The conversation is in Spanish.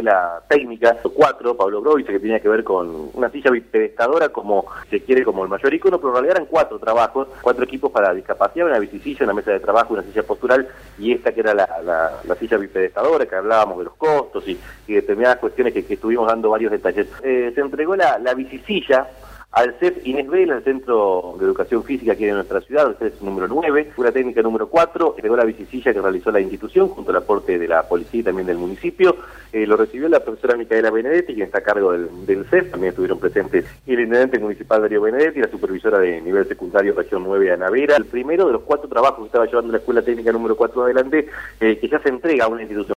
escuela técnica 4, Pablo Brovice, que tenía que ver con una silla bipedestadora, como se quiere, como el mayor icono, pero en realidad eran 4 trabajos, 4 equipos para discapacidad, una bicicilla, una mesa de trabajo, una silla postural, y esta que era la silla bipedestadora, que hablábamos de los costos y determinadas cuestiones que estuvimos dando varios detalles. Se entregó la bicicilla al CEF Inés Vela, el Centro de Educación Física aquí en nuestra ciudad, el CEF número 9, Escuela Técnica número 4, entregó la bicicilla que realizó la institución, junto al aporte de la policía y también del municipio. Lo recibió la profesora Micaela Benedetti, quien está a cargo del CEF, también estuvieron presentes el intendente municipal Darío Benedetti y la supervisora de nivel secundario región 9, Ana Vera. El primero de los 4 trabajos que estaba llevando la Escuela Técnica número 4 adelante, que ya se entrega a una institución.